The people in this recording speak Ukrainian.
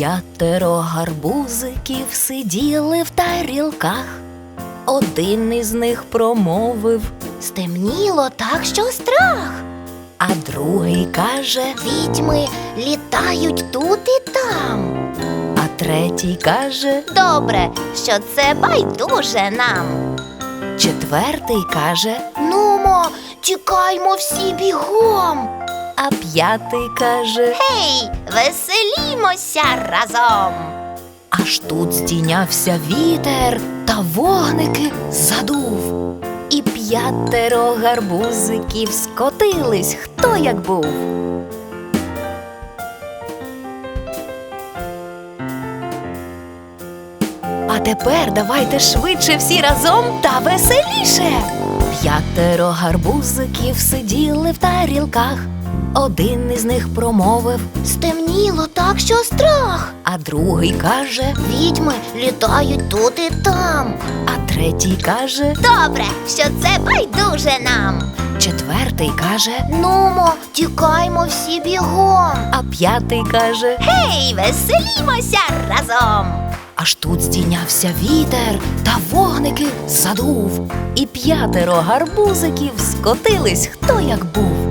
П'ятеро гарбузиків сиділи в тарілках. Один із них промовив: стемніло так, що страх. а другий каже: Відьми літають тут і там. а третій каже: Добре, що це байдуже нам. четвертий каже: Нумо, тікаймо всі бігом. а п'ятий каже. Гей, веселімося разом. Аж тут здійнявся вітер та вогники задув. І п'ятеро гарбузиків скотились, хто як був. А тепер давайте швидше всі разом та веселіше. П'ятеро гарбузиків сиділи в тарілках. Один із них промовив: Стемніло так, що страх. а другий каже: Відьми літають тут і там. а третій каже: Добре, що це байдуже нам. четвертий каже: Нумо, тікаймо всі бігом. а п'ятий каже. Гей, веселімося разом. Аж тут здійнявся вітер та вогники задув. І п'ятеро гарбузиків скотились, хто як був.